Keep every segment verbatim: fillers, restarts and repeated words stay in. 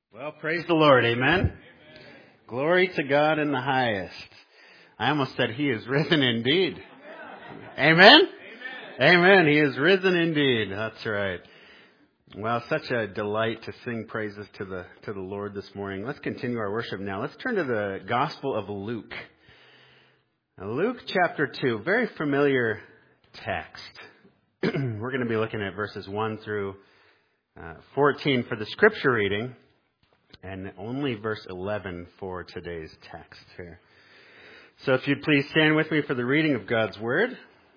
Well, praise the Lord, amen? Amen. Glory to God in the highest. I almost said He is risen indeed. Amen? Amen? Amen. Amen. He is risen indeed. That's right. Well, such a delight to sing praises to the to the Lord this morning. Let's continue our worship now. Let's turn to the Gospel of Luke. Now, Luke chapter two, very familiar text. We're going to be looking at verses one through uh, fourteen for the scripture reading, and only verse eleven for today's text here. So if you'd please stand with me for the reading of God's Word.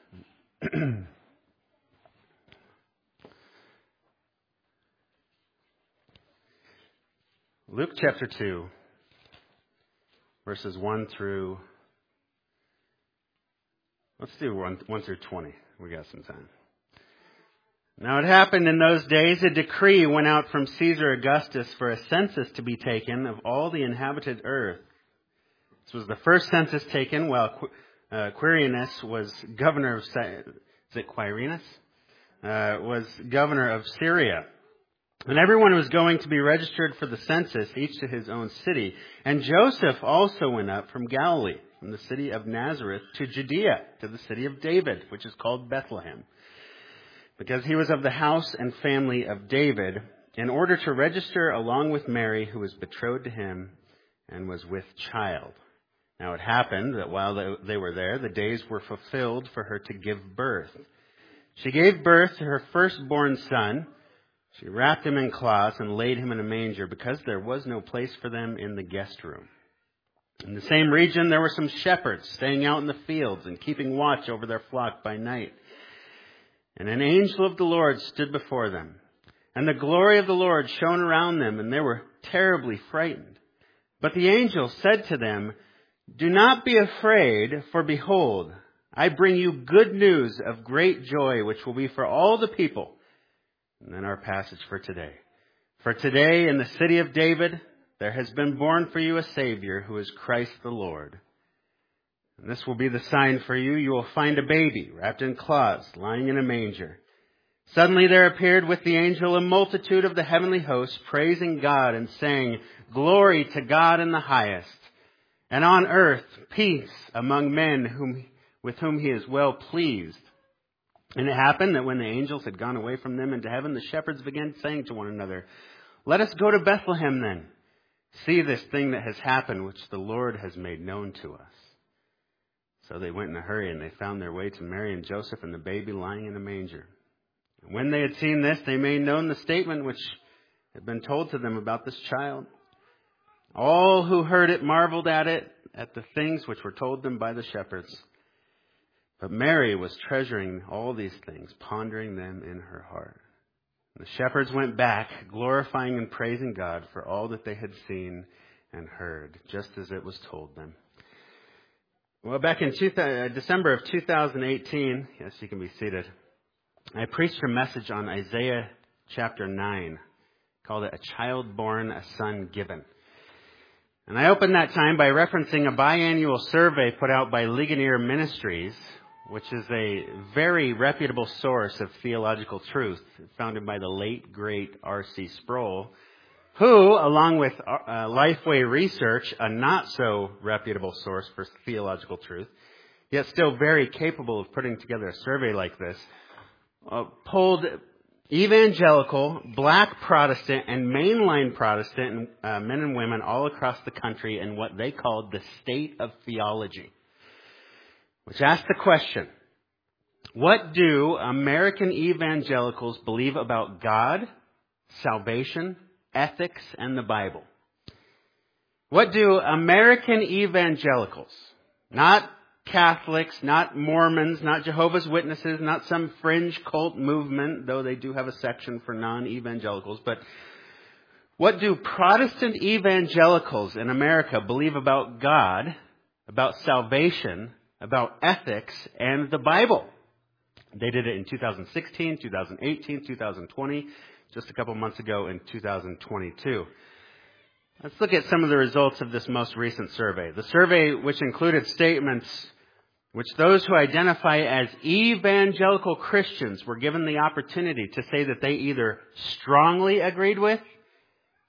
Luke chapter two, verses one through, let's do one, one through twenty. We got some time. Now it happened in those days, a decree went out from Caesar Augustus for a census to be taken of all the inhabited earth. This was the first census taken while uh, Quirinius was governor of, is it Quirinius? Uh, was governor of Syria. And everyone was going to be registered for the census, each to his own city. And Joseph also went up from Galilee, from the city of Nazareth to Judea, to the city of David, which is called Bethlehem, because he was of the house and family of David, in order to register along with Mary, who was betrothed to him and was with child. Now it happened that while they were there, the days were fulfilled for her to give birth. She gave birth to her firstborn son. She wrapped him in cloths and laid him in a manger, because there was no place for them in the guest room. In the same region there were some shepherds staying out in the fields and keeping watch over their flock by night. And an angel of the Lord stood before them, and the glory of the Lord shone around them, and they were terribly frightened. But the angel said to them, "Do not be afraid, for behold, I bring you good news of great joy, which will be for all the people." And then our passage for today. "For today in the city of David there has been born for you a Savior, who is Christ the Lord. And this will be the sign for you. You will find a baby wrapped in cloths, lying in a manger." Suddenly there appeared with the angel a multitude of the heavenly hosts, praising God and saying, "Glory to God in the highest, and on earth peace among men whom, with whom he is well pleased." And it happened that when the angels had gone away from them into heaven, the shepherds began saying to one another, "Let us go to Bethlehem then, see this thing that has happened, which the Lord has made known to us." So they went in a hurry, and they found their way to Mary and Joseph and the baby lying in a manger. And when they had seen this, they made known the statement which had been told to them about this child. All who heard it marveled at it, at the things which were told them by the shepherds. But Mary was treasuring all these things, pondering them in her heart. And the shepherds went back, glorifying and praising God for all that they had seen and heard, just as it was told them. Well, back in two, uh, December of two thousand eighteen, yes, you can be seated, I preached a message on Isaiah chapter nine, called it "A Child Born, a Son Given." And I opened that time by referencing a biannual survey put out by Ligonier Ministries, which is a very reputable source of theological truth, founded by the late, great R C Sproul, who, along with uh, Lifeway Research, a not-so-reputable source for theological truth, yet still very capable of putting together a survey like this, uh, polled evangelical, black Protestant, and mainline Protestant uh, men and women all across the country in what they called the state of theology, which asked the question, what do American evangelicals believe about God, salvation, ethics, and the Bible? What do American evangelicals, not Catholics, not Mormons, not Jehovah's Witnesses, not some fringe cult movement, though they do have a section for non-evangelicals, but what do Protestant evangelicals in America believe about God, about salvation, about ethics, and the Bible? They did it in two thousand sixteen, two thousand eighteen, two thousand twenty, just a couple months ago in two thousand twenty-two. Let's look at some of the results of this most recent survey. The survey, which included statements which those who identify as evangelical Christians were given the opportunity to say that they either strongly agreed with,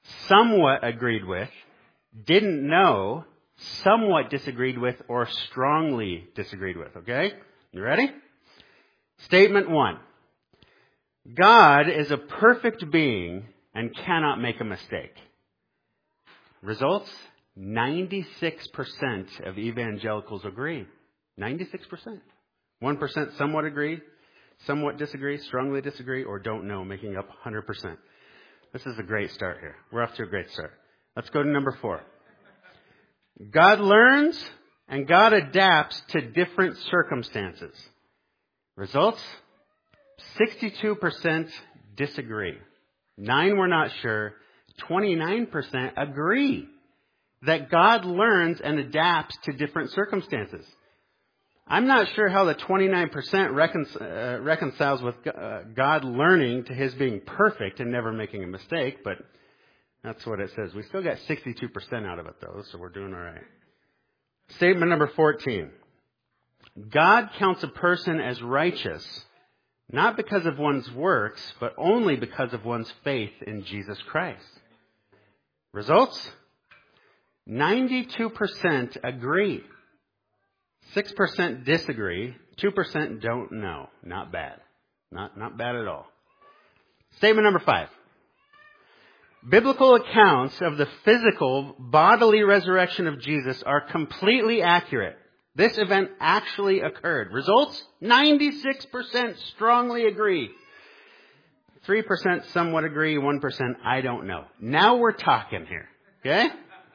somewhat agreed with, didn't know, somewhat disagreed with, or strongly disagreed with. Okay? You ready? Statement one. God is a perfect being and cannot make a mistake. Results? ninety-six percent of evangelicals agree. ninety-six percent. one percent somewhat agree, somewhat disagree, strongly disagree, or don't know, making up one hundred percent. This is a great start here. We're off to a great start. Let's go to number four. God learns and God adapts to different circumstances. Results? sixty-two percent disagree. Nine were not sure. twenty-nine percent agree that God learns and adapts to different circumstances. I'm not sure how the twenty-nine percent recon- uh, reconciles with uh, God learning to His being perfect and never making a mistake, but that's what it says. We still got sixty-two percent out of it, though, so we're doing all right. Statement number fourteen. God counts a person as righteous, not because of one's works, but only because of one's faith in Jesus Christ. Results? ninety-two percent agree. six percent disagree. two percent don't know. Not bad. Not, not bad at all. Statement number five. Biblical accounts of the physical, bodily resurrection of Jesus are completely accurate. This event actually occurred. Results? ninety-six percent strongly agree. three percent somewhat agree. one percent I don't know. Now we're talking here. Okay?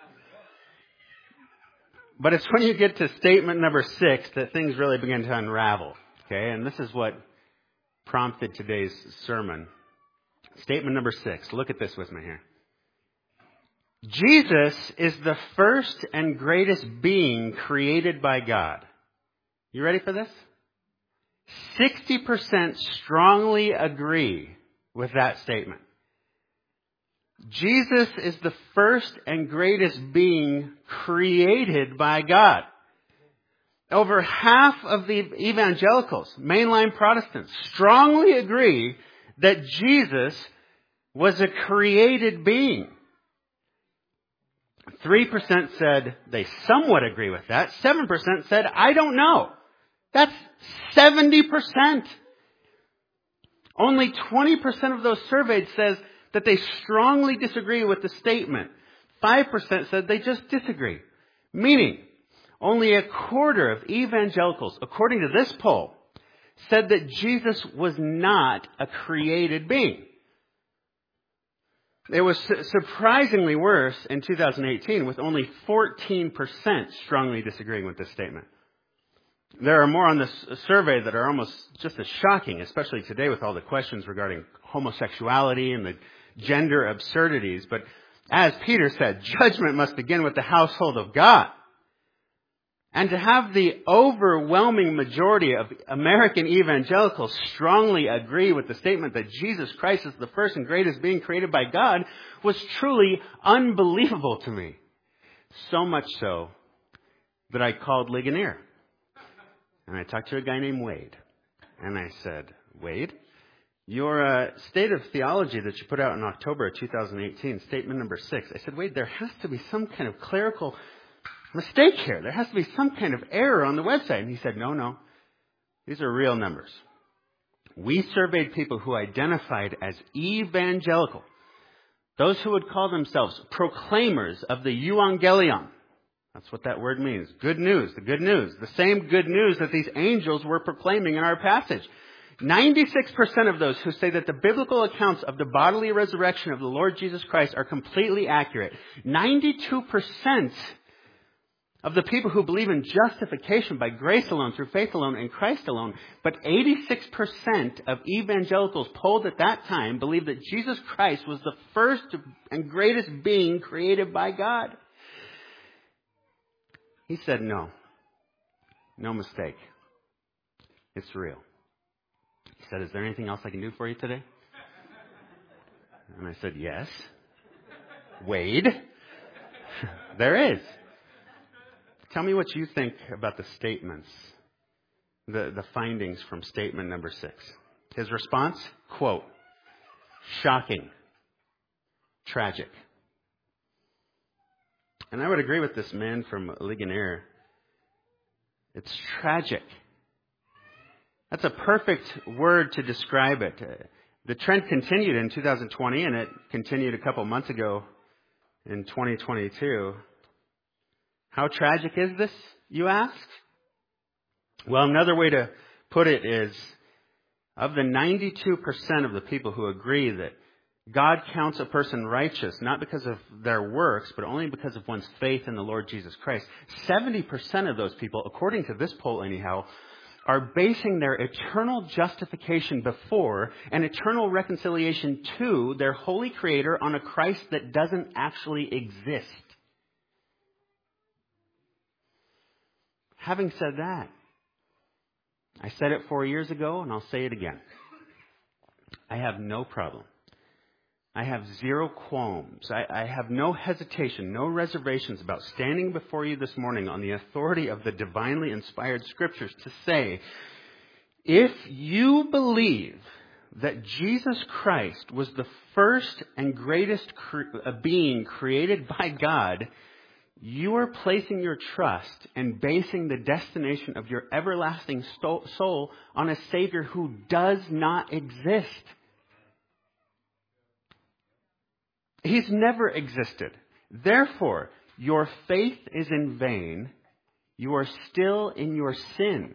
But it's when you get to statement number six that things really begin to unravel. Okay? And this is what prompted today's sermon. Statement number six. Look at this with me here. Jesus is the first and greatest being created by God. You ready for this? sixty percent strongly agree with that statement. Jesus is the first and greatest being created by God. Over half of the evangelicals, mainline Protestants, strongly agree that Jesus was a created being. three percent said they somewhat agree with that. seven percent said, I don't know. That's seventy percent. Only twenty percent of those surveyed says that they strongly disagree with the statement. five percent said they just disagree. Meaning, only a quarter of evangelicals, according to this poll, said that Jesus was not a created being. It was surprisingly worse in two thousand eighteen, with only fourteen percent strongly disagreeing with this statement. There are more on this survey that are almost just as shocking, especially today with all the questions regarding homosexuality and the gender absurdities. But as Peter said, judgment must begin with the household of God. And to have the overwhelming majority of American evangelicals strongly agree with the statement that Jesus Christ is the first and greatest being created by God was truly unbelievable to me. So much so that I called Ligonier. And I talked to a guy named Wade. And I said, Wade, your uh, state of theology that you put out in October of two thousand eighteen, statement number six, I said, Wade, there has to be some kind of clerical mistake here. There has to be some kind of error on the website. And he said, no, no. These are real numbers. We surveyed people who identified as evangelical. Those who would call themselves proclaimers of the euangelion. That's what that word means. Good news. The good news. The same good news that these angels were proclaiming in our passage. ninety-six percent of those who say that the biblical accounts of the bodily resurrection of the Lord Jesus Christ are completely accurate. ninety-two percent of the people who believe in justification by grace alone, through faith alone, in Christ alone. But eighty-six percent of evangelicals polled at that time believed that Jesus Christ was the first and greatest being created by God. He said, no. No mistake. It's real. He said, is there anything else I can do for you today? And I said, yes. Wade, there is. Tell me what you think about the statements, the, the findings from statement number six. His response, quote, shocking, tragic. And I would agree with this man from Ligonier. It's tragic. That's a perfect word to describe it. The trend continued in two thousand twenty, and it continued a couple months ago in twenty twenty-two. How tragic is this, you ask? Well, another way to put it is, of the ninety-two percent of the people who agree that God counts a person righteous, not because of their works, but only because of one's faith in the Lord Jesus Christ, seventy percent of those people, according to this poll anyhow, are basing their eternal justification before and eternal reconciliation to their holy Creator on a Christ that doesn't actually exist. Having said that, I said it four years ago, and I'll say it again. I have no problem. I have zero qualms. I, I have no hesitation, no reservations about standing before you this morning on the authority of the divinely inspired Scriptures to say, if you believe that Jesus Christ was the first and greatest cre- being created by God, you are placing your trust and basing the destination of your everlasting soul on a Savior who does not exist. He's never existed. Therefore, your faith is in vain. You are still in your sin.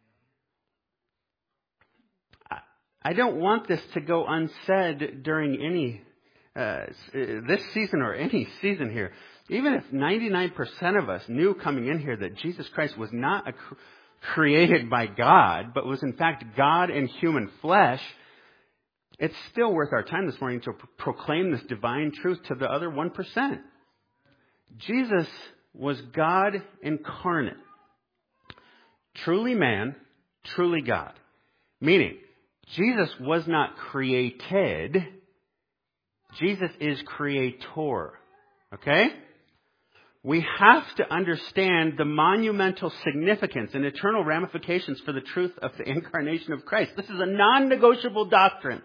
I don't want this to go unsaid during any, uh, this season or any season here. Even if ninety-nine percent of us knew coming in here that Jesus Christ was not a cr- created by God, but was in fact God in human flesh, it's still worth our time this morning to pro- proclaim this divine truth to the other one percent. Jesus was God incarnate. Truly man, truly God. Meaning, Jesus was not created. Jesus is creator. Okay? We have to understand the monumental significance and eternal ramifications for the truth of the incarnation of Christ. This is a non-negotiable doctrine.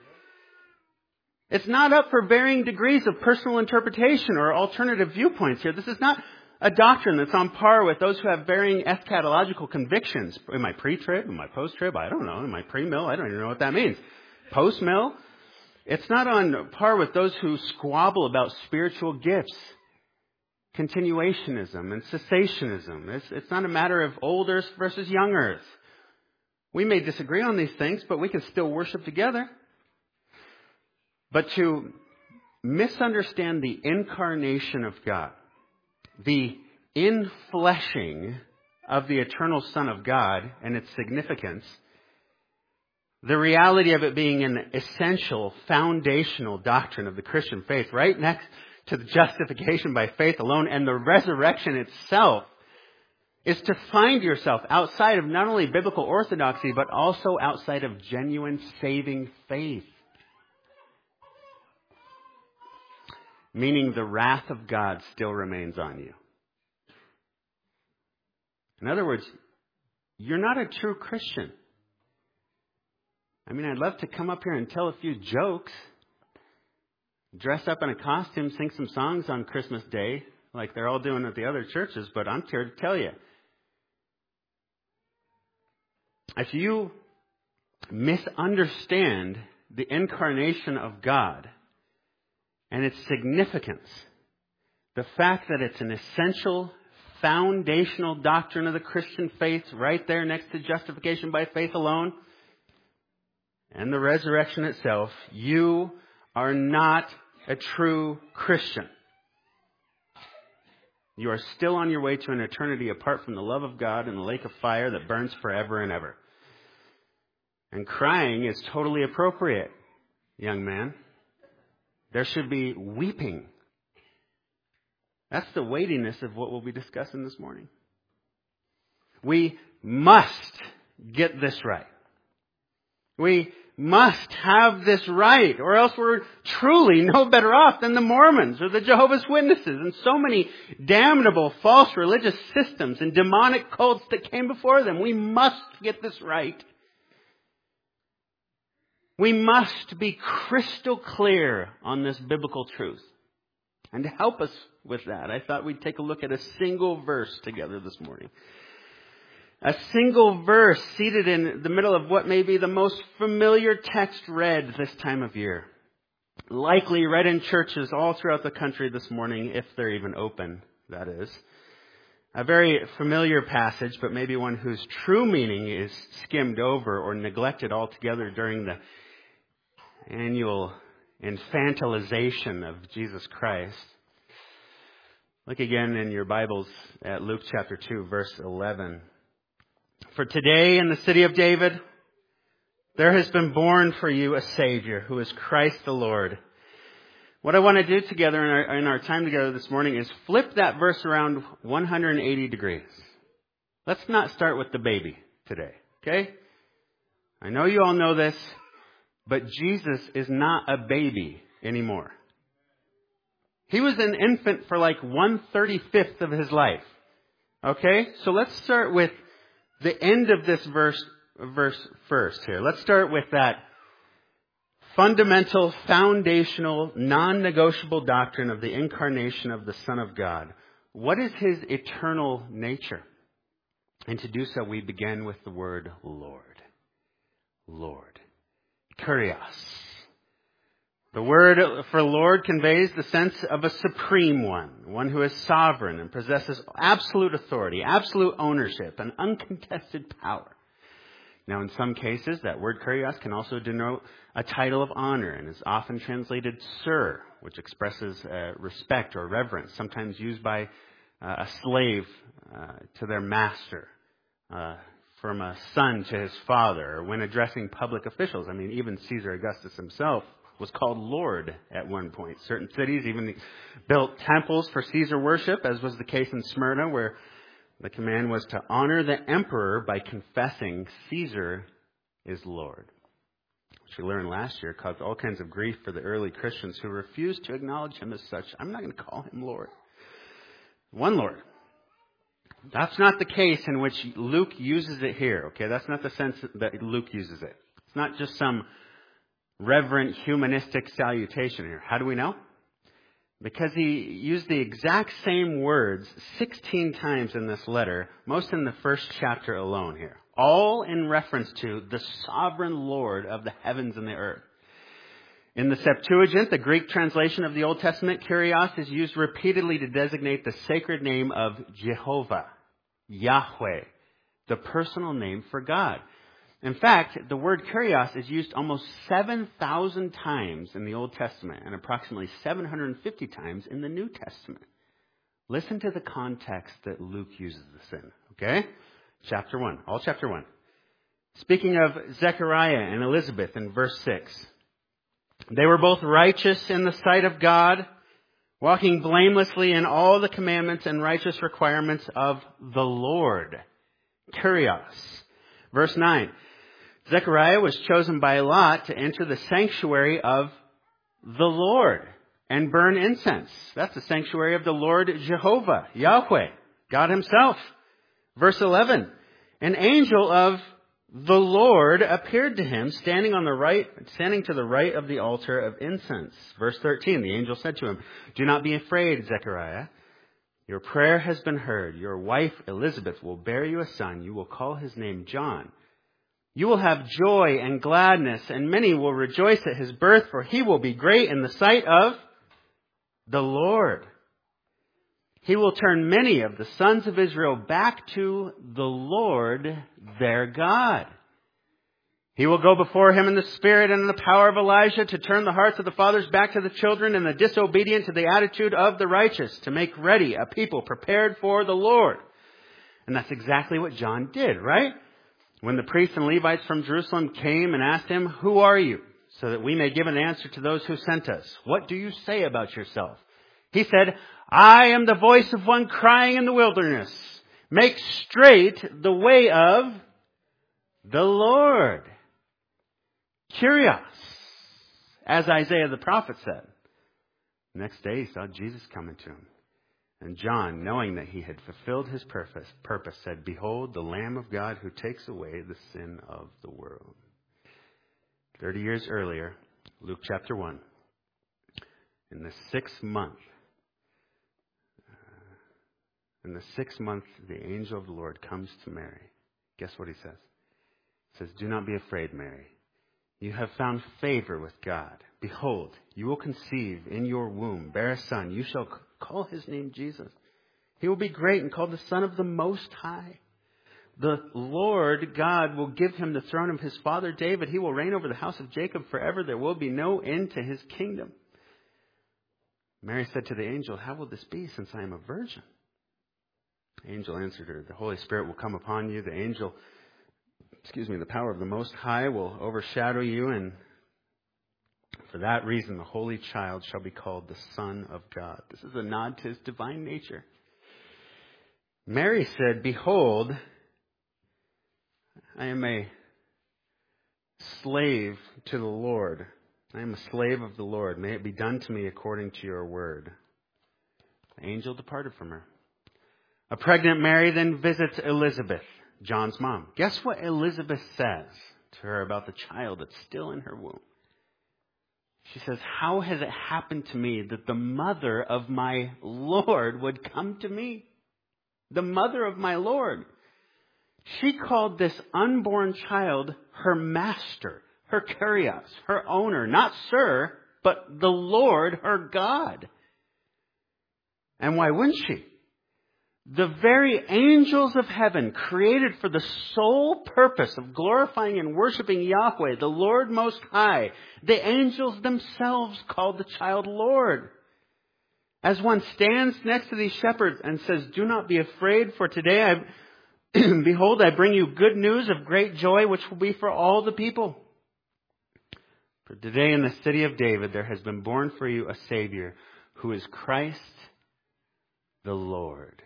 It's not up for varying degrees of personal interpretation or alternative viewpoints here. This is not a doctrine that's on par with those who have varying eschatological convictions. Am I pre-trib? Am I post-trib? I don't know. Am I pre-mill? I don't even know what that means. Post-mill? It's not on par with those who squabble about spiritual gifts, continuationism, and cessationism. It's, it's not a matter of old earth versus young earth. We may disagree on these things, but we can still worship together. But to misunderstand the incarnation of God, the infleshing of the eternal Son of God and its significance, the reality of it being an essential, foundational doctrine of the Christian faith, right next to the justification by faith alone and the resurrection itself, is to find yourself outside of not only biblical orthodoxy, but also outside of genuine saving faith. Meaning the wrath of God still remains on you. In other words, you're not a true Christian. I mean, I'd love to come up here and tell a few jokes, dress up in a costume, sing some songs on Christmas Day, like they're all doing at the other churches, but I'm here to tell you. If you misunderstand the incarnation of God and its significance, the fact that it's an essential, foundational doctrine of the Christian faith right there next to justification by faith alone and the resurrection itself, you are not a true Christian. You are still on your way to an eternity apart from the love of God in the lake of fire that burns forever and ever. And crying is totally appropriate, young man. There should be weeping. That's the weightiness of what we'll be discussing this morning. We must get this right. We must have this right, or else we're truly no better off than the Mormons or the Jehovah's Witnesses and so many damnable false religious systems and demonic cults that came before them. We must get this right. We must be crystal clear on this biblical truth. And to help us with that, I thought we'd take a look at a single verse together this morning. A single verse seated in the middle of what may be the most familiar text read this time of year. Likely read in churches all throughout the country this morning, if they're even open, that is. A very familiar passage, but maybe one whose true meaning is skimmed over or neglected altogether during the annual infantilization of Jesus Christ. Look again in your Bibles at Luke chapter two, verse eleven. For today in the city of David, there has been born for you a Savior who is Christ the Lord. What I want to do together in our, in our time together this morning is flip that verse around one hundred eighty degrees. Let's not start with the baby today, okay? I know you all know this, but Jesus is not a baby anymore. He was an infant for like one thirty-fifth of his life. Okay? So let's start with the end of this verse, verse first here. Let's start with that fundamental, foundational, non-negotiable doctrine of the incarnation of the Son of God. What is his eternal nature? And to do so, we begin with the word Lord. Lord. Kurios. The word for Lord conveys the sense of a supreme one, one who is sovereign and possesses absolute authority, absolute ownership, and uncontested power. Now, in some cases, that word kurios can also denote a title of honor and is often translated sir, which expresses uh, respect or reverence, sometimes used by uh, a slave uh, to their master, uh, from a son to his father, or when addressing public officials. I mean, even Caesar Augustus himself was called Lord at one point. Certain cities even built temples for Caesar worship, as was the case in Smyrna, where the command was to honor the emperor by confessing Caesar is Lord. Which we learned last year caused all kinds of grief for the early Christians who refused to acknowledge him as such. I'm not going to call him Lord. One Lord. That's not the case in which Luke uses it here. Okay, that's not the sense that Luke uses it. It's not just some reverent humanistic salutation here. How do we know? Because he used the exact same words sixteen times in this letter, most in the first chapter alone here. All in reference to the sovereign Lord of the heavens and the earth. In the Septuagint, the Greek translation of the Old Testament, kurios is used repeatedly to designate the sacred name of Jehovah, Yahweh, the personal name for God. In fact, the word kurios is used almost seven thousand times in the Old Testament and approximately seven hundred fifty times in the New Testament. Listen to the context that Luke uses this in, okay? Chapter one, all chapter one. Speaking of Zechariah and Elizabeth in verse six. They were both righteous in the sight of God, walking blamelessly in all the commandments and righteous requirements of the Lord. Kurios. Verse nine. Zechariah was chosen by Lot to enter the sanctuary of the Lord and burn incense. That's the sanctuary of the Lord Jehovah, Yahweh, God himself. Verse eleven. An angel of the Lord appeared to him, standing on the right, standing to the right of the altar of incense. Verse thirteen. The angel said to him, "Do not be afraid, Zechariah. Your prayer has been heard. Your wife Elizabeth will bear you a son. You will call his name John. You will have joy and gladness, and many will rejoice at his birth, for he will be great in the sight of the Lord. He will turn many of the sons of Israel back to the Lord their God. He will go before him in the spirit and in the power of Elijah to turn the hearts of the fathers back to the children and the disobedient to the attitude of the righteous, to make ready a people prepared for the Lord." And that's exactly what John did, right? When the priests and Levites from Jerusalem came and asked him, "Who are you?" so that we may give an answer to those who sent us. "What do you say about yourself?" He said, "I am the voice of one crying in the wilderness. Make straight the way of the Lord." Kurios, as Isaiah the prophet said. Next day he saw Jesus coming to him. And John, knowing that he had fulfilled his purpose, purpose, said, "Behold, the Lamb of God who takes away the sin of the world." Thirty years earlier, Luke chapter one, in the sixth month, In the sixth month, the angel of the Lord comes to Mary. Guess what he says? He says, "Do not be afraid, Mary. You have found favor with God. Behold, you will conceive in your womb, bear a son. You shall call his name Jesus. He will be great and called the Son of the Most High. The Lord God will give him the throne of his father David. He will reign over the house of Jacob forever. There will be no end to his kingdom." Mary said to the angel, "How will this be, since I am a virgin?" The angel answered her, "The Holy Spirit will come upon you. The angel, excuse me, the power of the Most High will overshadow you, and for that reason the Holy Child shall be called the Son of God." This is a nod to his divine nature. Mary said, "Behold, I am a slave to the Lord. I am a slave of the Lord. May it be done to me according to your word." The angel departed from her. A pregnant Mary then visits Elizabeth, John's mom. Guess what Elizabeth says to her about the child that's still in her womb? She says, "How has it happened to me that the mother of my Lord would come to me?" The mother of my Lord. She called this unborn child her master, her kurios, her owner, not sir, but the Lord, her God. And why wouldn't she? The very angels of heaven, created for the sole purpose of glorifying and worshiping Yahweh, the Lord Most High, the angels themselves called the child Lord. As one stands next to these shepherds and says, "Do not be afraid, for today I behold, I bring you good news of great joy, which will be for all the people. For today in the city of David there has been born for you a Savior, who is Christ the Lord."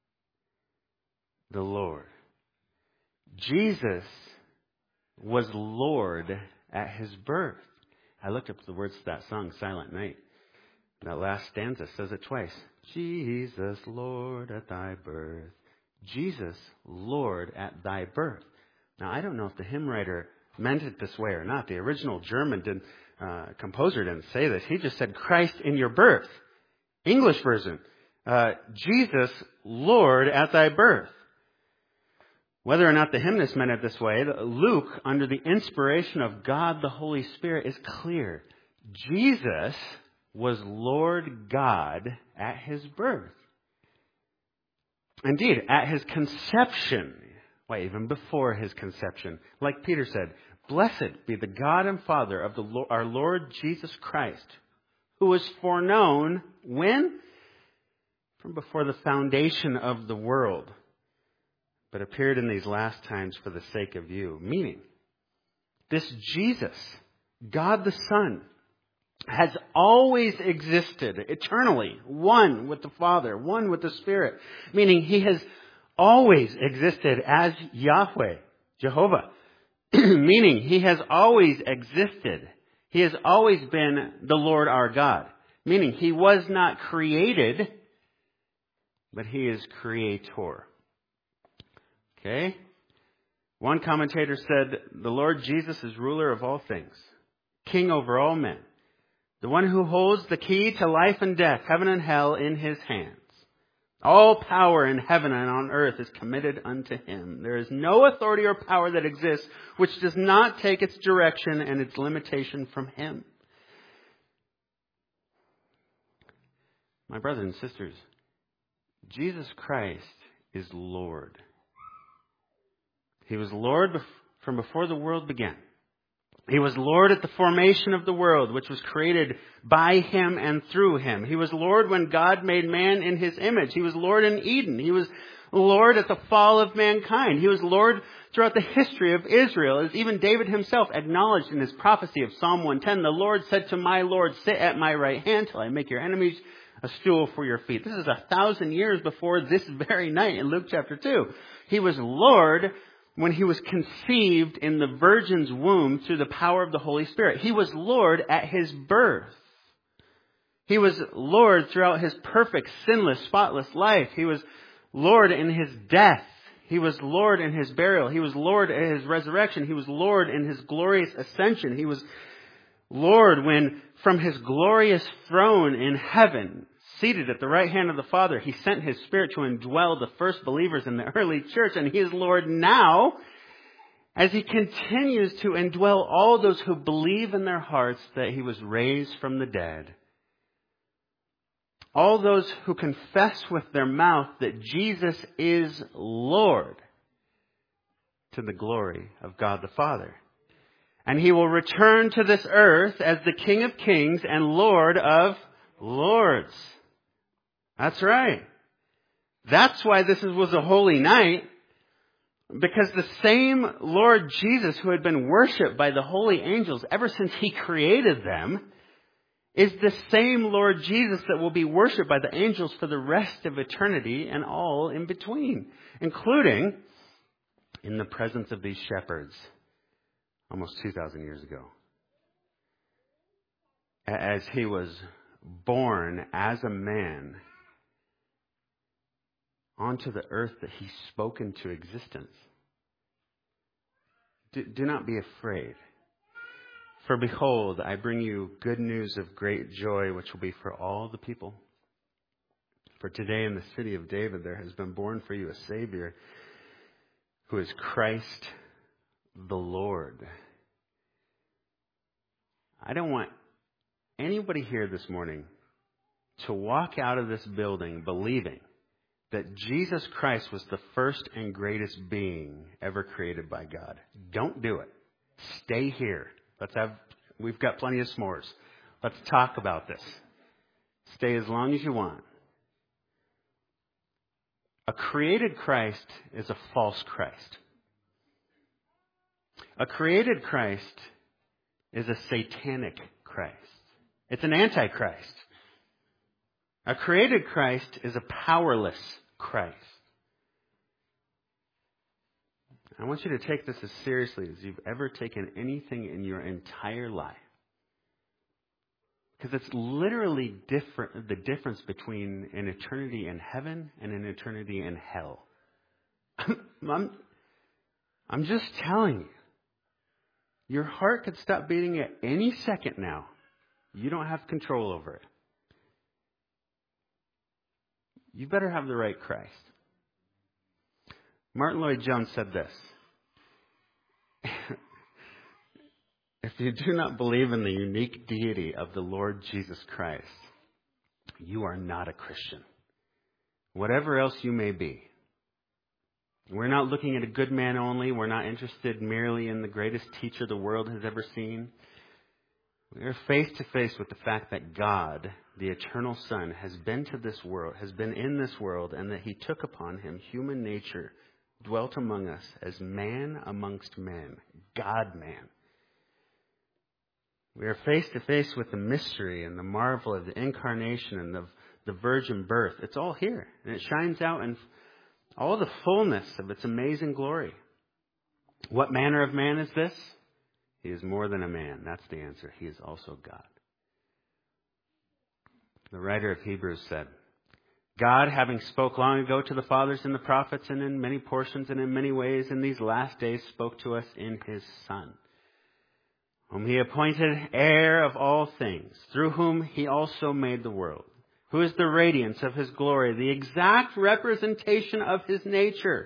The Lord. Jesus was Lord at his birth. I looked up the words to that song, Silent Night. That last stanza says it twice. Jesus, Lord, at thy birth. Jesus, Lord, at thy birth. Now, I don't know if the hymn writer meant it this way or not. The original German did, uh, composer didn't say this. He just said, "Christ in your birth." English version. Uh, Jesus, Lord, at thy birth. Whether or not the hymnist meant it this way, Luke, under the inspiration of God the Holy Spirit, is clear. Jesus was Lord God at his birth. Indeed, at his conception, why, even before his conception, like Peter said, "Blessed be the God and Father of the Lord, our Lord Jesus Christ, who was foreknown," when? From before the foundation of the world, but appeared in these last times for the sake of you. Meaning, this Jesus, God the Son, has always existed eternally, one with the Father, one with the Spirit. Meaning he has always existed as Yahweh, Jehovah. Meaning he has always existed. He has always been the Lord our God. Meaning he was not created, but he is creator. Okay? One commentator said, "The Lord Jesus is ruler of all things, king over all men, the one who holds the key to life and death, heaven and hell, in his hands. All power in heaven and on earth is committed unto him. There is no authority or power that exists which does not take its direction and its limitation from him." My brothers and sisters, Jesus Christ is Lord. He was Lord from before the world began. He was Lord at the formation of the world, which was created by him and through him. He was Lord when God made man in his image. He was Lord in Eden. He was Lord at the fall of mankind. He was Lord throughout the history of Israel. As even David himself acknowledged in his prophecy of Psalm one ten, "The Lord said to my Lord, sit at my right hand till I make your enemies a stool for your feet." This is a thousand years before this very night in Luke chapter two. He was Lord when he was conceived in the virgin's womb through the power of the Holy Spirit. He was Lord at his birth. He was Lord throughout his perfect, sinless, spotless life. He was Lord in his death. He was Lord in his burial. He was Lord in his resurrection. He was Lord in his glorious ascension. He was Lord when from his glorious throne in heaven, seated at the right hand of the Father. He sent His Spirit to indwell the first believers in the early church, and He is Lord now, as He continues to indwell all those who believe in their hearts that He was raised from the dead. All those who confess with their mouth that Jesus is Lord, to the glory of God the Father. And He will return to this earth as the King of Kings and Lord of Lords. That's right. That's why this was a holy night. Because the same Lord Jesus who had been worshipped by the holy angels ever since He created them is the same Lord Jesus that will be worshipped by the angels for the rest of eternity and all in between, including in the presence of these shepherds almost two thousand years ago. As He was born as a man onto the earth that He spoke into existence. Do, do not be afraid. For behold, I bring you good news of great joy, which will be for all the people. For today in the city of David there has been born for you a Savior, who is Christ the Lord. I don't want anybody here this morning to walk out of this building believing that Jesus Christ was the first and greatest being ever created by God. Don't do it. Stay here. Let's have, we've got plenty of s'mores. Let's talk about this. Stay as long as you want. A created Christ is a false Christ. A created Christ is a satanic Christ. It's an antichrist. A created Christ is a powerless Christ. I want you to take this as seriously as you've ever taken anything in your entire life. Because it's literally different, the difference between an eternity in heaven and an eternity in hell. I'm, I'm just telling you. Your heart could stop beating at any second now. You don't have control over it. You better have the right Christ. Martin Lloyd-Jones said this. If you do not believe in the unique deity of the Lord Jesus Christ, you are not a Christian. Whatever else you may be. We're not looking at a good man only. We're not interested merely in the greatest teacher the world has ever seen. We are face to face with the fact that God, the eternal Son, has been to this world, has been in this world, and that He took upon Him human nature, dwelt among us as man amongst men, God-man. We are face to face with the mystery and the marvel of the incarnation and the, the virgin birth. It's all here, and it shines out in all the fullness of its amazing glory. What manner of man is this? He is more than a man. That's the answer. He is also God. The writer of Hebrews said, God, having spoke long ago to the fathers and the prophets and in many portions and in many ways in these last days spoke to us in His Son, whom He appointed heir of all things, through whom He also made the world, who is the radiance of His glory, the exact representation of His nature,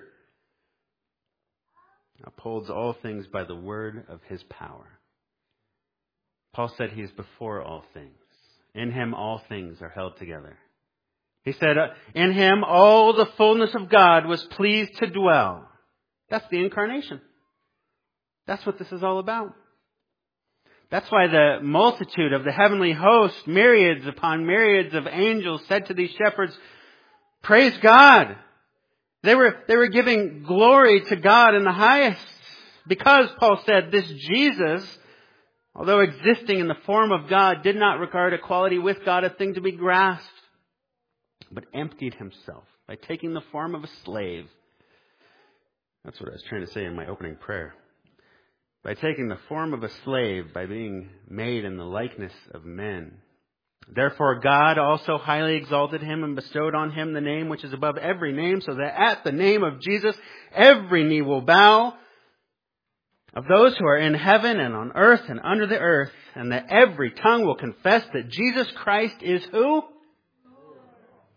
upholds all things by the word of His power. Paul said He is before all things. In Him all things are held together. He said, in Him all the fullness of God was pleased to dwell. That's the incarnation. That's what this is all about. That's why the multitude of the heavenly host, myriads upon myriads of angels, said to these shepherds, praise God. They were, they were giving glory to God in the highest. Because, Paul said, this Jesus, although existing in the form of God, did not regard equality with God a thing to be grasped, but emptied Himself by taking the form of a slave. That's what I was trying to say in my opening prayer. By taking the form of a slave, by being made in the likeness of men. Therefore God also highly exalted Him and bestowed on Him the name which is above every name, so that at the name of Jesus every knee will bow, of those who are in heaven and on earth and under the earth, and that every tongue will confess that Jesus Christ is who?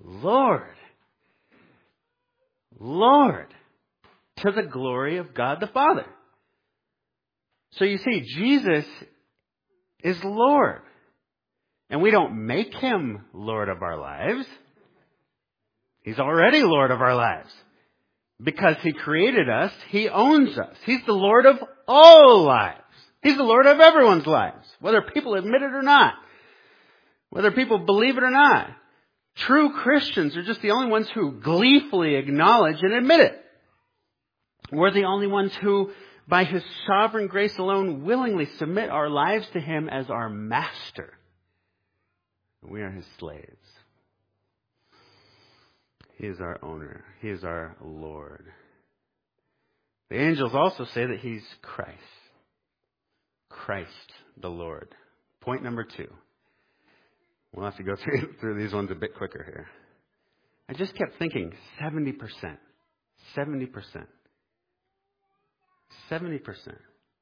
Lord. Lord. To the glory of God the Father. So you see, Jesus is Lord. And we don't make Him Lord of our lives. He's already Lord of our lives. Because He created us, He owns us. He's the Lord of all lives. He's the Lord of everyone's lives, whether people admit it or not. Whether people believe it or not. True Christians are just the only ones who gleefully acknowledge and admit it. We're the only ones who, by His sovereign grace alone, willingly submit our lives to Him as our master. We are His slaves. He is our owner. He is our Lord. The angels also say that He's Christ. Christ the Lord. Point number two. We'll have to go through, through these ones a bit quicker here. I just kept thinking seventy percent. seventy percent. seventy percent.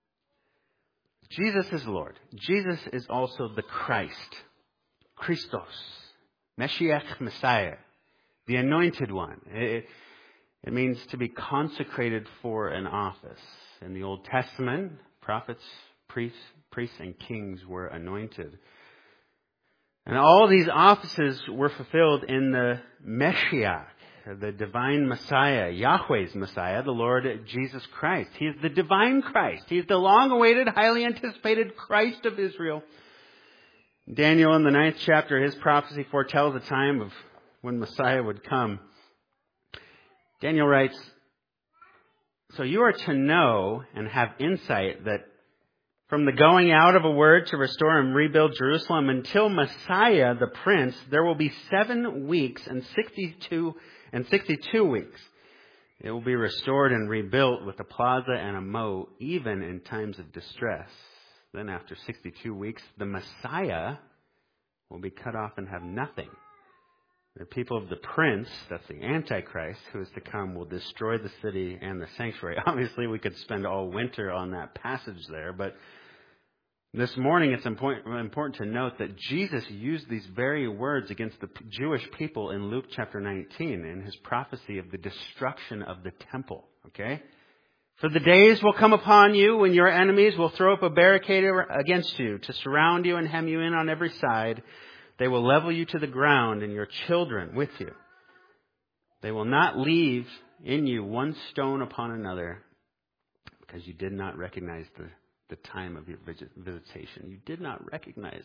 Jesus is Lord. Jesus is also the Christ. Christos. Meshiach Messiah. The anointed one. It, it means to be consecrated for an office. In the Old Testament, prophets, priests, priests and kings were anointed. And all these offices were fulfilled in the Meshiach, the divine Messiah, Yahweh's Messiah, the Lord Jesus Christ. He is the divine Christ. He is the long-awaited, highly anticipated Christ of Israel. Daniel, in the ninth chapter, his prophecy foretells a time of when Messiah would come. Daniel writes, "So you are to know and have insight that from the going out of a word to restore and rebuild Jerusalem until Messiah, the Prince, there will be seven weeks and sixty-two and sixty-two weeks. It will be restored and rebuilt with a plaza and a moat, even in times of distress. Then after sixty-two weeks, the Messiah will be cut off and have nothing. The people of the Prince, that's the Antichrist, who is to come, will destroy the city and the sanctuary." Obviously, we could spend all winter on that passage there, but this morning it's important to note that Jesus used these very words against the Jewish people in Luke chapter nineteen in His prophecy of the destruction of the temple. Okay? "For the days will come upon you when your enemies will throw up a barricade against you to surround you and hem you in on every side. They will level you to the ground and your children with you. They will not leave in you one stone upon another because you did not recognize the, the time of your visitation." You did not recognize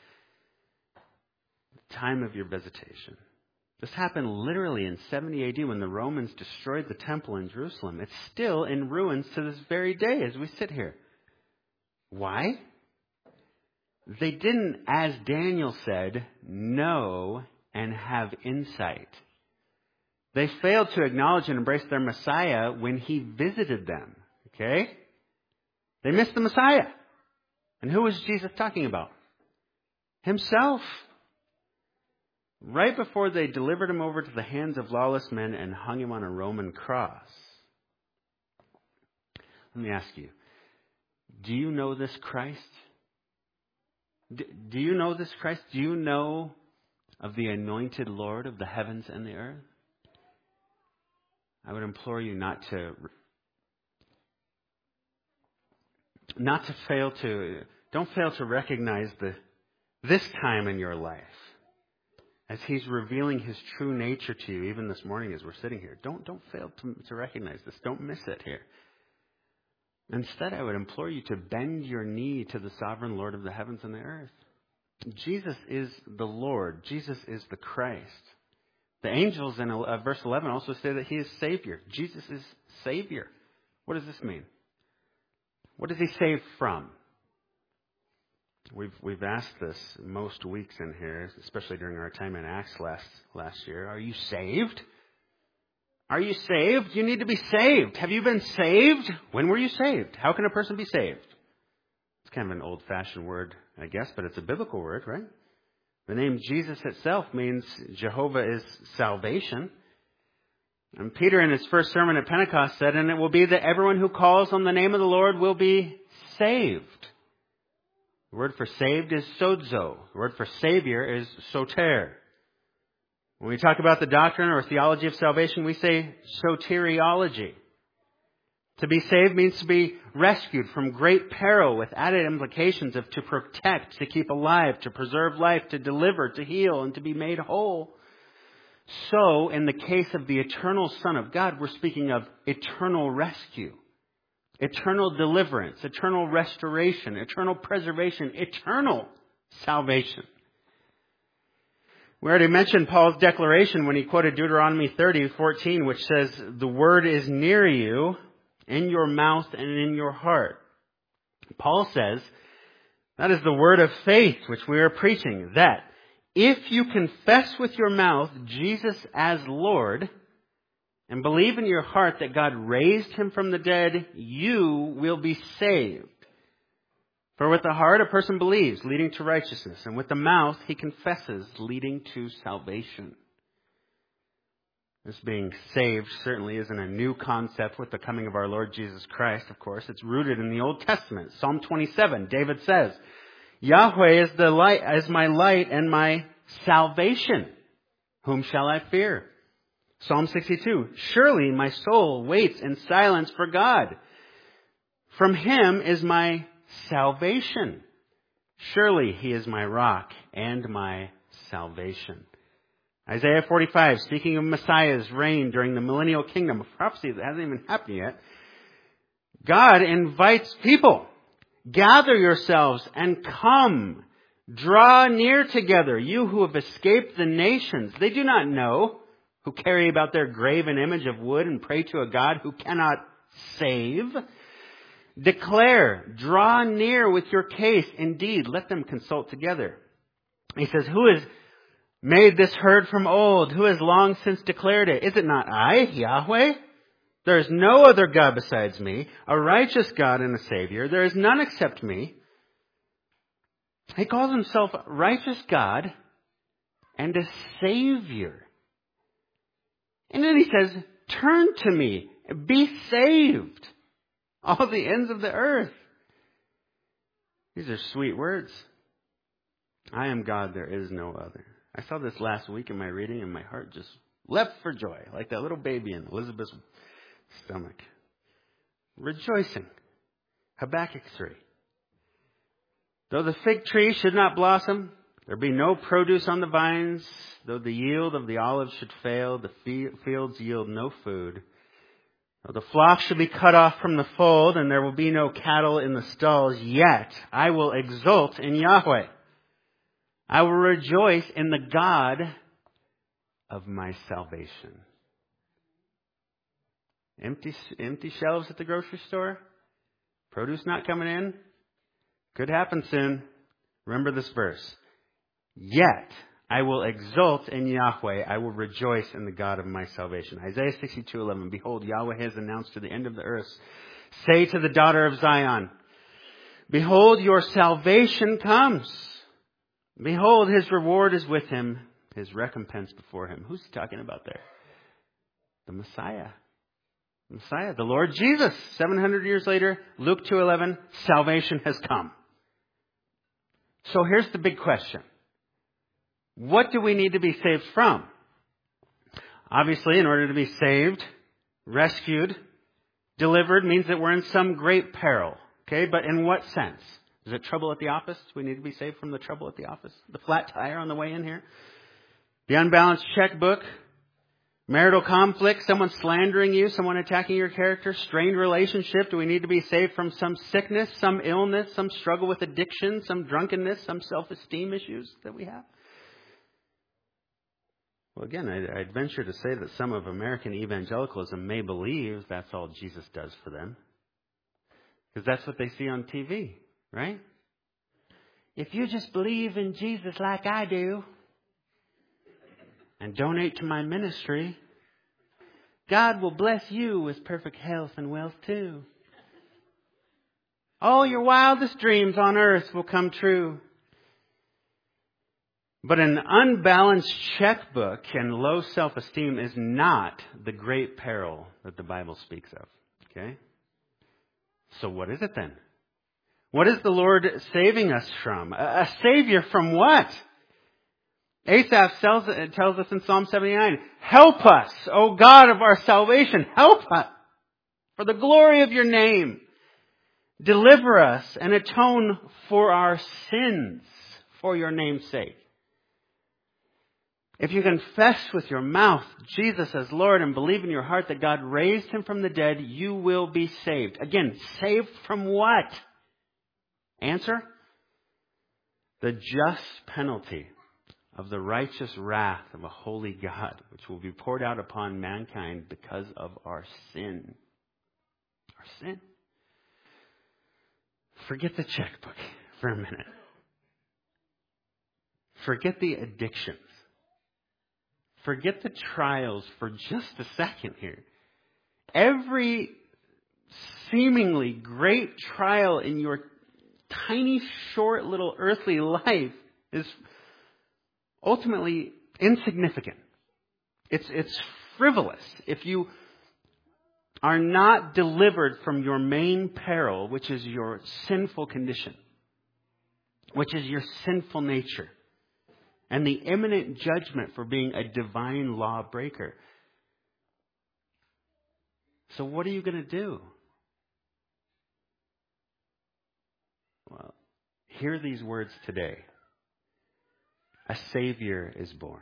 the time of your visitation. This happened literally in seventy A D when the Romans destroyed the temple in Jerusalem. It's still in ruins to this very day as we sit here. Why? They didn't, as Daniel said, know and have insight. They failed to acknowledge and embrace their Messiah when He visited them. Okay? They missed the Messiah. And who was Jesus talking about? Himself. Right before they delivered Him over to the hands of lawless men and hung Him on a Roman cross. Let me ask you, do you know this Christ? Do you know this Christ? Do you know of the anointed Lord of the heavens and the earth? I would implore you not to not to fail to don't fail to recognize the this time in your life as He's revealing His true nature to you, even this morning as we're sitting here. Don't don't fail to, to recognize this. Don't miss it here. Instead, I would implore you to bend your knee to the sovereign Lord of the heavens and the earth. Jesus is the Lord. Jesus is the Christ. The angels in uh, verse eleven also say that He is Savior. Jesus is Savior. What does this mean? What does He save from? We've we've asked this most weeks in here, especially during our time in Acts last last year. Are you saved? Are you saved? You need to be saved. Have you been saved? When were you saved? How can a person be saved? It's kind of an old-fashioned word, I guess, but it's a biblical word, right? The name Jesus itself means Jehovah is salvation. And Peter in his first sermon at Pentecost said, "And it will be that everyone who calls on the name of the Lord will be saved." The word for saved is sozo. The word for Savior is soter. When we talk about the doctrine or theology of salvation, we say soteriology. To be saved means to be rescued from great peril with added implications of to protect, to keep alive, to preserve life, to deliver, to heal, and to be made whole. So, in the case of the eternal Son of God, we're speaking of eternal rescue, eternal deliverance, eternal restoration, eternal preservation, eternal salvation. We already mentioned Paul's declaration when he quoted Deuteronomy thirty fourteen, which says, "The word is near you, in your mouth and in your heart." Paul says, that is the word of faith which we are preaching, that if you confess with your mouth Jesus as Lord and believe in your heart that God raised him from the dead, you will be saved. For with the heart a person believes, leading to righteousness, and with the mouth he confesses, leading to salvation. This being saved certainly isn't a new concept with the coming of our Lord Jesus Christ, of course. It's rooted in the Old Testament. Psalm twenty-seven, David says, Yahweh is the light, is my light and my salvation. Whom shall I fear? Psalm sixty-two, surely my soul waits in silence for God. From him is my salvation. Surely he is my rock and my salvation. Isaiah forty-five, speaking of Messiah's reign during the millennial kingdom, a prophecy that hasn't even happened yet. God invites people, gather yourselves and come. Draw near together, you who have escaped the nations. They do not know, who carry about their graven image of wood and pray to a God who cannot save. Declare, draw near with your case. Indeed, let them consult together. He says, who has made this heard from old? Who has long since declared it? Is it not I, Yahweh? There is no other God besides me, a righteous God and a Savior. There is none except me. He calls himself righteous God and a Savior. And then he says, turn to me, be saved, all the ends of the earth. These are sweet words. I am God, there is no other. I saw this last week in my reading and my heart just leapt for joy, like that little baby in Elizabeth's stomach. Rejoicing. Habakkuk three. Though the fig tree should not blossom, there be no produce on the vines, though the yield of the olive should fail, the fields yield no food. Though the flock should be cut off from the fold, and there will be no cattle in the stalls, yet I will exult in Yahweh. I will rejoice in the God of my salvation. Empty, empty shelves at the grocery store? Produce not coming in? Could happen soon. Remember this verse. Yet I will exult in Yahweh. I will rejoice in the God of my salvation. Isaiah sixty-two eleven. Behold, Yahweh has announced to the end of the earth. Say to the daughter of Zion, behold, your salvation comes. Behold, his reward is with him, his recompense before him. Who's he talking about there? The Messiah. The Messiah, the Lord Jesus. seven hundred years later, Luke two eleven, salvation has come. So here's the big question. What do we need to be saved from? Obviously, in order to be saved, rescued, delivered means that we're in some great peril. Okay, but in what sense? Is it trouble at the office? We need to be saved from the trouble at the office. The flat tire on the way in here. The unbalanced checkbook. Marital conflict. Someone slandering you. Someone attacking your character. Strained relationship. Do we need to be saved from some sickness, some illness, some struggle with addiction, some drunkenness, some self-esteem issues that we have? Well, again, I'd venture to say that some of American evangelicalism may believe that's all Jesus does for them. Because that's what they see on T V. Right? If you just believe in Jesus like I do and donate to my ministry, God will bless you with perfect health and wealth too. All your wildest dreams on earth will come true. But an unbalanced checkbook and low self-esteem is not the great peril that the Bible speaks of. Okay? So what is it then? What is the Lord saving us from? A Savior from what? Asaph tells, tells us in Psalm seventy-nine, help us, O God of our salvation, help us for the glory of your name. Deliver us and atone for our sins for your name's sake. If you confess with your mouth Jesus as Lord and believe in your heart that God raised him from the dead, you will be saved. Again, saved from what? Answer? The just penalty of the righteous wrath of a holy God, which will be poured out upon mankind because of our sin. Our sin. Forget the checkbook for a minute. Forget the addictions. Forget the trials for just a second here. Every seemingly great trial in your tiny, short, little earthly life is ultimately insignificant. It's, it's frivolous. If you are not delivered from your main peril, which is your sinful condition, which is your sinful nature, and the imminent judgment for being a divine lawbreaker. So what are you going to do? Well, hear these words today. A Savior is born.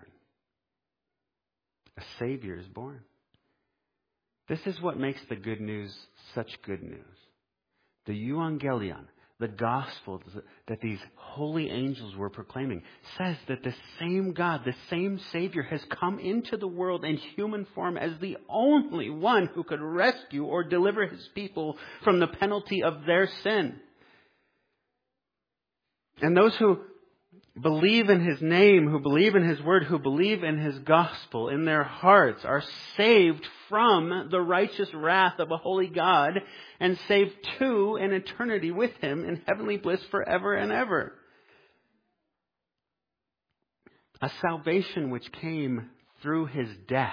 A Savior is born. This is what makes the good news such good news. The Evangelion, the gospel that these holy angels were proclaiming, says that the same God, the same Savior has come into the world in human form as the only one who could rescue or deliver his people from the penalty of their sin. And those who believe in his name, who believe in his word, who believe in his gospel in their hearts are saved from the righteous wrath of a holy God and saved to an eternity with him in heavenly bliss forever and ever. A salvation which came through his death.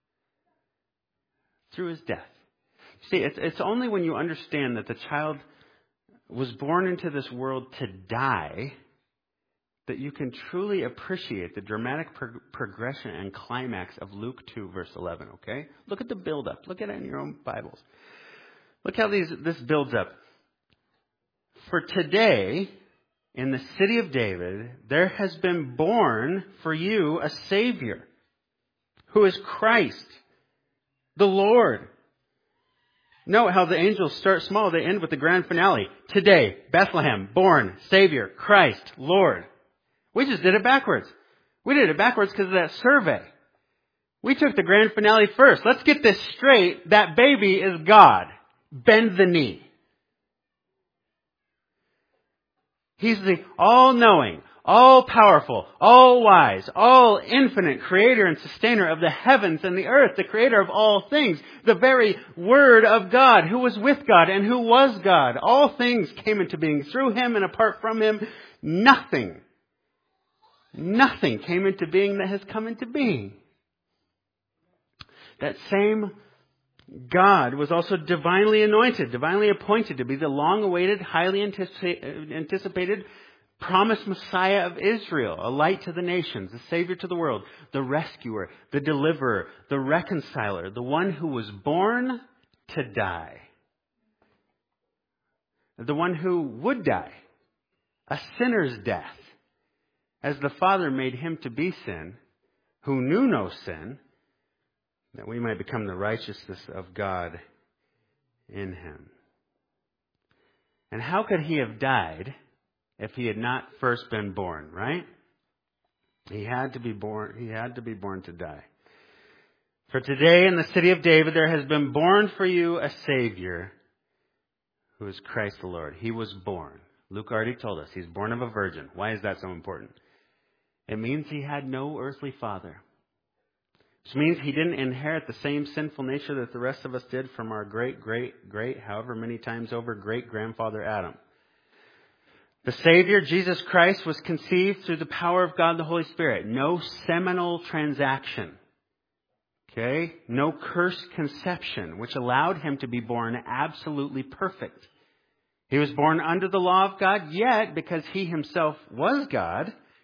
Through his death. See, it's, it's only when you understand that the child was born into this world to die that you can truly appreciate the dramatic pro- progression and climax of Luke two, verse eleven, okay? Look at the build-up. Look at it in your own Bibles. Look how these this builds up. For today, in the city of David, there has been born for you a Savior, who is Christ, the Lord. Note how the angels start small, they end with the grand finale. Today, Bethlehem, born, Savior, Christ, Lord. We just did it backwards. We did it backwards because of that survey. We took the grand finale first. Let's get this straight. That baby is God. Bend the knee. He's the all-knowing, all-powerful, all-wise, all-infinite creator and sustainer of the heavens and the earth, the creator of all things, the very Word of God, who was with God and who was God. All things came into being through him, and apart from him, nothing Nothing came into being that has come into being. That same God was also divinely anointed, divinely appointed to be the long-awaited, highly anticipated, promised Messiah of Israel, a light to the nations, a Savior to the world, the rescuer, the deliverer, the reconciler, the one who was born to die. The one who would die, a sinner's death. As the Father made him to be sin, who knew no sin, that we might become the righteousness of God in him. And how could he have died if he had not first been born, right? He had to be born, he had to be born to die. For today in the city of David there has been born for you a Savior, who is Christ the Lord. He was born. Luke already told us he's born of a virgin. Why is that so important? It means he had no earthly father. Which means he didn't inherit the same sinful nature that the rest of us did from our great, great, great, however many times over, great-grandfather Adam. The Savior, Jesus Christ, was conceived through the power of God the Holy Spirit. No seminal transaction. Okay? No cursed conception, which allowed him to be born absolutely perfect. He was born under the law of God, yet, because he himself was God,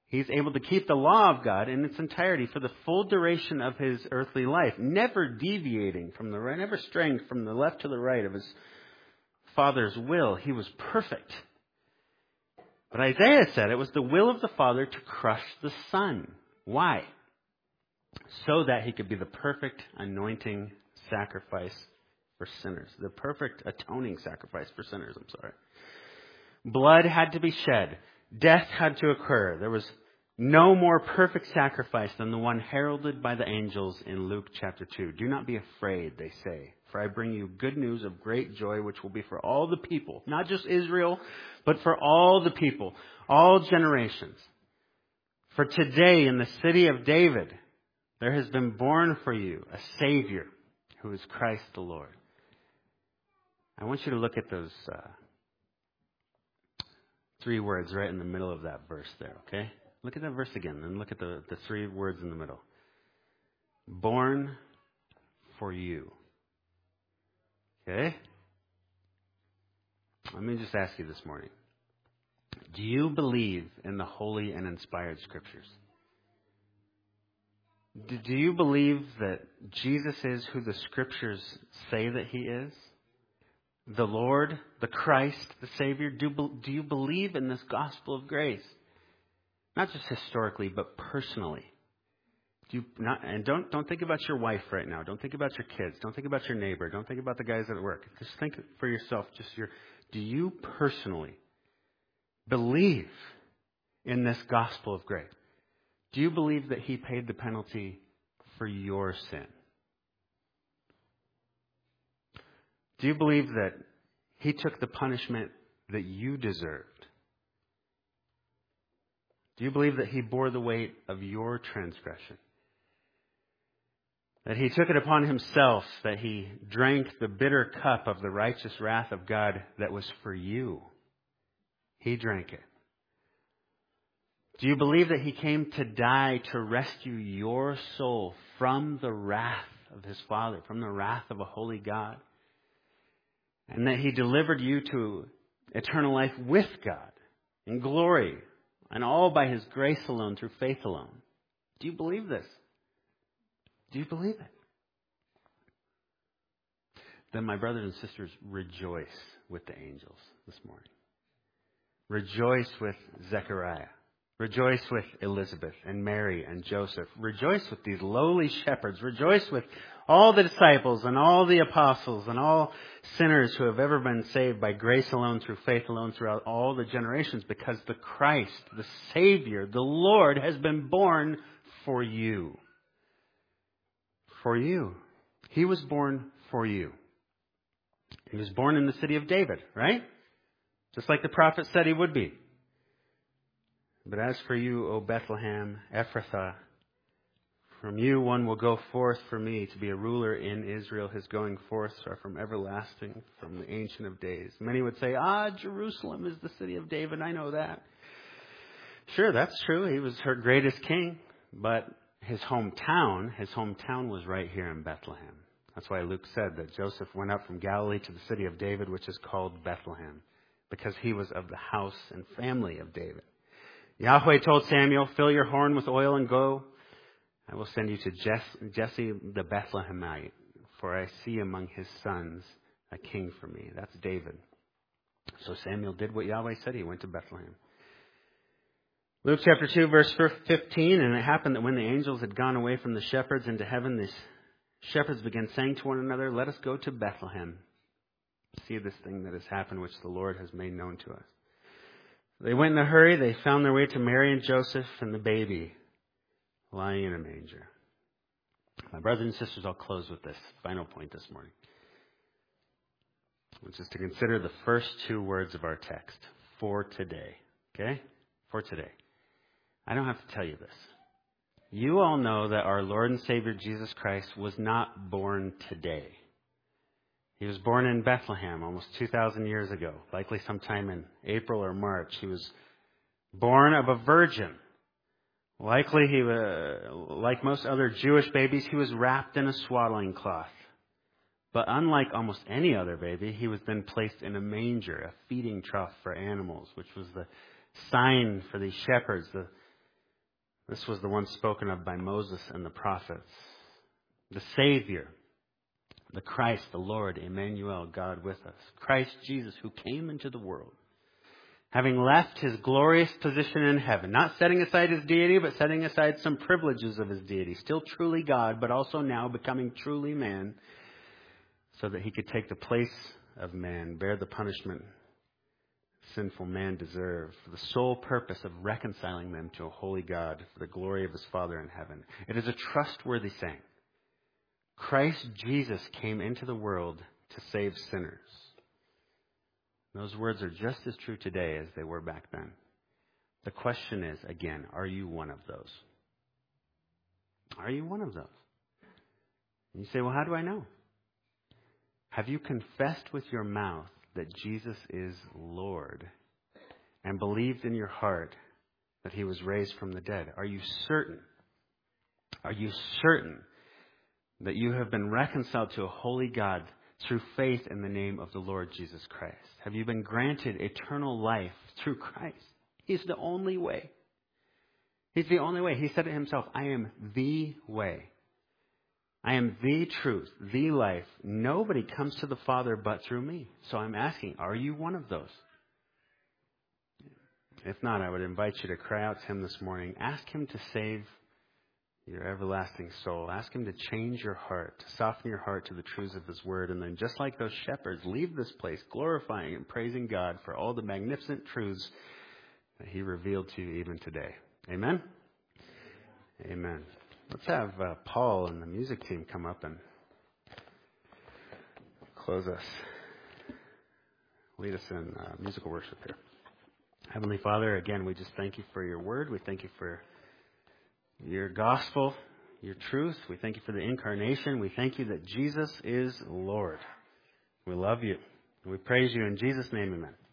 He's able to keep the law of God in its entirety for the full duration of his earthly life, never deviating from the right, never straying from the left to the right of his Father's will. He was perfect. But Isaiah said it was the will of the Father to crush the Son. Why? So that he could be the perfect anointing sacrifice for sinners. The perfect atoning sacrifice for sinners, I'm sorry. Blood had to be shed. Death had to occur. There was no more perfect sacrifice than the one heralded by the angels in Luke chapter two. Do not be afraid, they say, for I bring you good news of great joy, which will be for all the people, not just Israel, but for all the people, all generations. For today in the city of David, there has been born for you a Savior who is Christ the Lord. I want you to look at those uh, three words right in the middle of that verse there, okay? Look at that verse again and look at the, the three words in the middle. Born for you. Okay? Let me just ask you this morning. Do you believe in the holy and inspired scriptures? Do you believe that Jesus is who the scriptures say that he is? The Lord, the Christ, the Savior? Do, do you believe in this gospel of grace? Not just historically, but personally. Do you not, and don't, don't think about your wife right now. Don't think about your kids. Don't think about your neighbor. Don't think about the guys at work. Just think for yourself. Just your, do you personally believe in this gospel of grace? Do you believe that he paid the penalty for your sin? Do you believe that he took the punishment that you deserved? Do you believe that he bore the weight of your transgression? That he took it upon himself, that he drank the bitter cup of the righteous wrath of God that was for you? He drank it. Do you believe that he came to die to rescue your soul from the wrath of his Father, from the wrath of a holy God? And that he delivered you to eternal life with God in glory, and all by his grace alone, through faith alone. Do you believe this? Do you believe it? Then, my brothers and sisters, rejoice with the angels this morning. Rejoice with Zechariah. Rejoice with Elizabeth and Mary and Joseph. Rejoice with these lowly shepherds. Rejoice with all the disciples and all the apostles and all sinners who have ever been saved by grace alone, through faith alone, throughout all the generations, because the Christ, the Savior, the Lord, has been born for you. For you. He was born for you. He was born in the city of David, right? Just like the prophet said he would be. But as for you, O Bethlehem, Ephrathah, from you one will go forth for me to be a ruler in Israel. His going forth are from everlasting, from the Ancient of Days. Many would say, ah, Jerusalem is the city of David. I know that. Sure, that's true. He was her greatest king. But his hometown, his hometown was right here in Bethlehem. That's why Luke said that Joseph went up from Galilee to the city of David, which is called Bethlehem, because he was of the house and family of David. Yahweh told Samuel, fill your horn with oil and go. I will send you to Jesse the Bethlehemite, for I see among his sons a king for me. That's David. So Samuel did what Yahweh said. He went to Bethlehem. Luke chapter two, verse fifteen, and it happened that when the angels had gone away from the shepherds into heaven, the shepherds began saying to one another, let us go to Bethlehem, see this thing that has happened, which the Lord has made known to us. They went in a hurry. They found their way to Mary and Joseph and the baby lying in a manger. My brothers and sisters, I'll close with this final point this morning, which is to consider the first two words of our text, for today. Okay? For today. I don't have to tell you this. You all know that our Lord and Savior Jesus Christ was not born today. He was born in Bethlehem almost two thousand years ago, likely sometime in April or March. He was born of a virgin. Likely, he was, like most other Jewish babies, he was wrapped in a swaddling cloth. But unlike almost any other baby, he was then placed in a manger, a feeding trough for animals, which was the sign for these shepherds, the This was the one spoken of by Moses and the prophets. The Savior, the Christ, the Lord, Emmanuel, God with us. Christ Jesus, who came into the world, having left his glorious position in heaven, not setting aside his deity, but setting aside some privileges of his deity, still truly God, but also now becoming truly man, so that he could take the place of man, bear the punishment sinful man deserved, for the sole purpose of reconciling them to a holy God for the glory of his Father in heaven. It is a trustworthy saying. Christ Jesus came into the world to save sinners. Those words are just as true today as they were back then. The question is, again, are you one of those? Are you one of those? And you say, well, how do I know? Have you confessed with your mouth that Jesus is Lord and believed in your heart that he was raised from the dead? Are you certain? Are you certain that you have been reconciled to a holy God through faith in the name of the Lord Jesus Christ? Have you been granted eternal life through Christ? He's the only way. He's the only way. He said it himself, I am the way. I am the truth, the life. Nobody comes to the Father but through me. So I'm asking, are you one of those? If not, I would invite you to cry out to him this morning. Ask him to save your everlasting soul. Ask him to change your heart, to soften your heart to the truths of his word. And then just like those shepherds, leave this place glorifying and praising God for all the magnificent truths that he revealed to you even today. Amen? Amen. Let's have uh, Paul and the music team come up and close us. Lead us in uh, musical worship here. Heavenly Father, again, we just thank you for your word. We thank you for your gospel, your truth. We thank you for the incarnation. We thank you that Jesus is Lord. We love you. We praise you in Jesus' name, amen.